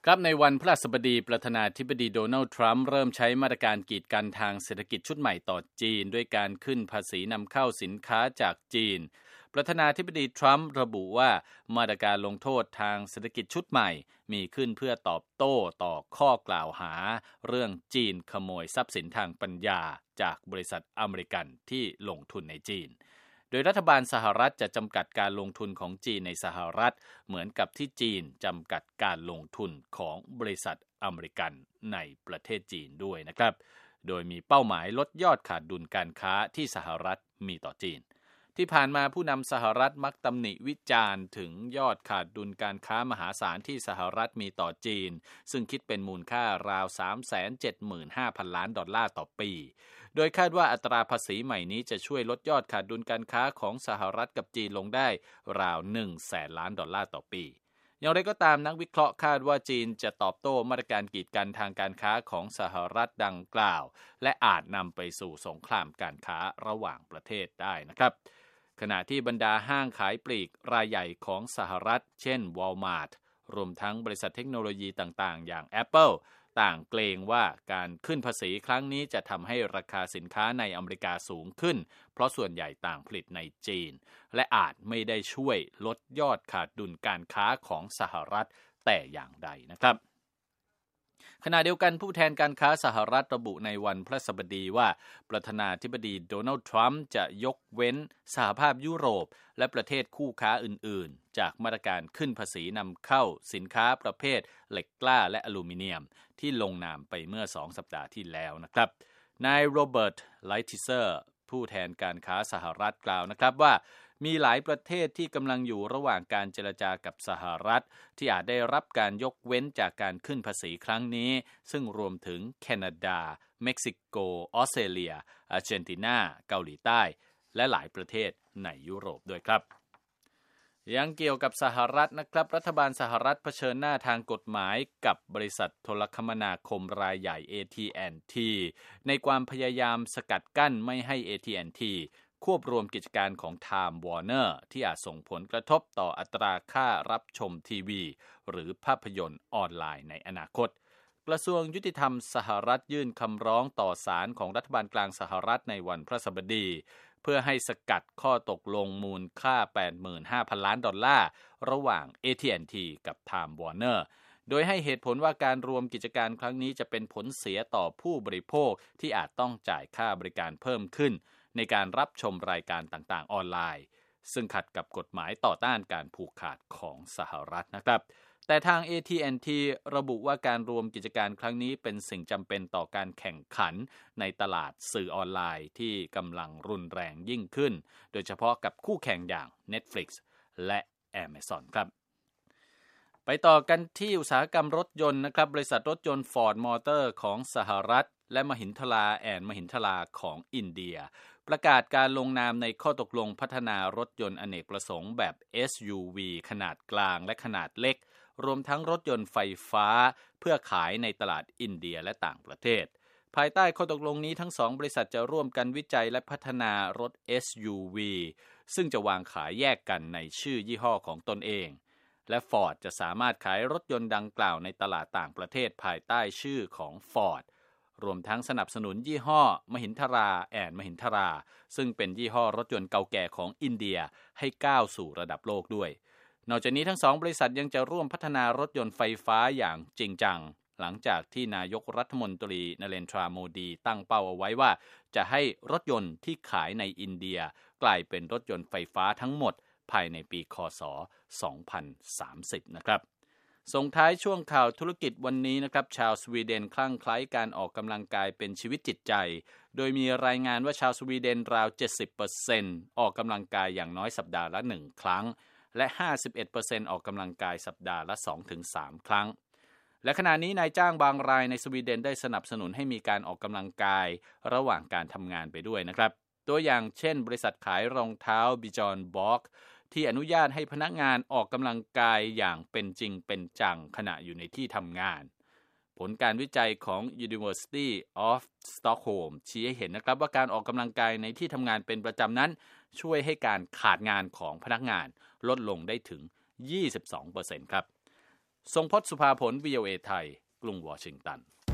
ครับในวันพฤหัสบดีประธานาธิบดีโดนัลด์ทรัมป์เริ่มใช้มาตรการกีดกันทางเศรษฐกิจชุดใหม่ต่อจีนด้วยการขึ้นภาษีนำเข้าสินค้าจากจีนประธานาธิบดีทรัมป์ระบุว่ามาตรการลงโทษทางเศรษฐกิจชุดใหม่มีขึ้นเพื่อตอบโต้ต่อข้อกล่าวหาเรื่องจีนขโมยทรัพย์สินทางปัญญาจากบริษัทอเมริกันที่ลงทุนในจีนโดยรัฐบาลสหรัฐจะจำกัดการลงทุนของจีนในสหรัฐเหมือนกับที่จีนจำกัดการลงทุนของบริษัทอเมริกันในประเทศจีนด้วยนะครับโดยมีเป้าหมายลดยอดขาดดุลการค้าที่สหรัฐมีต่อจีนที่ผ่านมาผู้นำสหรัฐมักตำหนิวิจารณ์ถึงยอดขาดดุลการค้ามหาศาลที่สหรัฐมีต่อจีนซึ่งคิดเป็นมูลค่าราว 375,000 ล้านดอลลาร์ต่อปีโดยคาดว่าอัตราภาษีใหม่นี้จะช่วยลดยอดขาดดุลการค้าของสหรัฐกับจีนลงได้ราว 100,000 ล้านดอลลาร์ต่อปีอย่างไรก็ตามนักวิเคราะห์คาดว่าจีนจะตอบโต้มาตรการกีดกันทางการค้าของสหรัฐดังกล่าวและอาจนำไปสู่สงครามการค้าระหว่างประเทศได้นะครับขณะที่บรรดาห้างขายปลีกรายใหญ่ของสหรัฐเช่น Walmart รวมทั้งบริษัทเทคโนโลยีต่างๆอย่าง Apple ต่างเกรงว่าการขึ้นภาษีครั้งนี้จะทำให้ราคาสินค้าในอเมริกาสูงขึ้นเพราะส่วนใหญ่ต่างผลิตในจีนและอาจไม่ได้ช่วยลดยอดขาดดุลการค้าของสหรัฐแต่อย่างใดนะครับขณะเดียวกันผู้แทนการค้าสหรัฐระบุในวันพฤหัสบดีว่าประธานาธิบดีโดนัลด์ทรัมป์จะยกเว้นสหภาพยุโรปและประเทศคู่ค้าอื่นๆจากมาตรการขึ้นภาษีนำเข้าสินค้าประเภทเหล็กกล้าและอลูมิเนียมที่ลงนามไปเมื่อ2 สัปดาห์ที่แล้วนะครับนายโรเบิร์ตไลทิเซอร์ผู้แทนการค้าสหรัฐกล่าวนะครับว่ามีหลายประเทศที่กำลังอยู่ระหว่างการเจรจากับสหรัฐที่อาจได้รับการยกเว้นจากการขึ้นภาษีครั้งนี้ซึ่งรวมถึงแคนาดาเม็กซิโกออสเตรเลียอาร์เจนตินาเกาหลีใต้และหลายประเทศในยุโรปด้วยครับยังเกี่ยวกับสหรัฐนะครับรัฐบาลสหรัฐเผชิญหน้าทางกฎหมายกับบริษัทโทรคมนาคมรายใหญ่ AT&T ในความพยายามสกัดกั้นไม่ให้ AT&T ควบรวมกิจการของ Time Warner ที่อาจส่งผลกระทบต่ออัตราค่ารับชมทีวีหรือภาพยนตร์ออนไลน์ในอนาคตกระทรวงยุติธรรมสหรัฐยื่นคำร้องต่อศาลของรัฐบาลกลางสหรัฐในวันพฤหัสบดีเพื่อให้สกัดข้อตกลงมูลค่า 85,000 ล้านดอลลาร์ระหว่าง AT&T กับ Time Warner โดยให้เหตุผลว่าการรวมกิจการครั้งนี้จะเป็นผลเสียต่อผู้บริโภคที่อาจต้องจ่ายค่าบริการเพิ่มขึ้นในการรับชมรายการต่างๆออนไลน์ซึ่งขัดกับกฎหมายต่อต้านการผูกขาดของสหรัฐนะครับแต่ทาง AT&T ระบุว่าการรวมกิจการครั้งนี้เป็นสิ่งจำเป็นต่อการแข่งขันในตลาดสื่อออนไลน์ที่กำลังรุนแรงยิ่งขึ้นโดยเฉพาะกับคู่แข่งอย่าง Netflix และ Amazon ครับไปต่อกันที่อุตสาหกรรมรถยนต์นะครับบริษัทรถยนต์ Ford Motor ของสหรัฐและมหินทราแอนด์มหินทราของอินเดียประกาศการลงนามในข้อตกลงพัฒนารถยนต์อเนกประสงค์แบบ SUV ขนาดกลางและขนาดเล็กรวมทั้งรถยนต์ไฟฟ้าเพื่อขายในตลาดอินเดียและต่างประเทศภายใต้ข้อตกลงนี้ทั้ง2บริษัทจะร่วมกันวิจัยและพัฒนารถ SUV ซึ่งจะวางขายแยกกันในชื่อยี่ห้อของตนเองและ Ford จะสามารถขายรถยนต์ดังกล่าวในตลาดต่างประเทศภายใต้ชื่อของ Ford รวมทั้งสนับสนุนยี่ห้อมหินทราแอนด์มหินทราซึ่งเป็นยี่ห้อรถยนต์เก่าแก่ของอินเดียให้ก้าวสู่ระดับโลกด้วยนอกจากนี้ทั้ง2บริษัทยังจะร่วมพัฒนารถยนต์ไฟฟ้าอย่างจริงจังหลังจากที่นายกรัฐมนตรีนเรนทราโมดีตั้งเป้าเอาไว้ว่าจะให้รถยนต์ที่ขายในอินเดียกลายเป็นรถยนต์ไฟฟ้าทั้งหมดภายในปีคศ2030นะครับส่งท้ายช่วงข่าวธุรกิจวันนี้นะครับชาวสวีเดนคลั่งไคล้การออกกำลังกายเป็นชีวิตจิตใจโดยมีรายงานว่าชาวสวีเดนราว 70% ออกกำลังกายอย่างน้อยสัปดาห์ละ1ครั้งและ 51% ออกกำลังกายสัปดาห์ละ 2-3 ครั้งและขณะนี้นายจ้างบางรายในสวีเดนได้สนับสนุนให้มีการออกกำลังกายระหว่างการทำงานไปด้วยนะครับตัวอย่างเช่นบริษัทขายรองเท้าบิจอนบ็อกที่อนุญาตให้พนักงานออกกำลังกายอย่างเป็นจริงเป็นจังขณะอยู่ในที่ทำงานผลการวิจัยของ University of Stockholm ชี้ให้เห็นนะครับว่าการออกกำลังกายในที่ทำงานเป็นประจำนั้นช่วยให้การขาดงานของพนักงานลดลงได้ถึง 22% ครับทรงพจน์สุภาผล VOA ไทยกรุงวอชิงตัน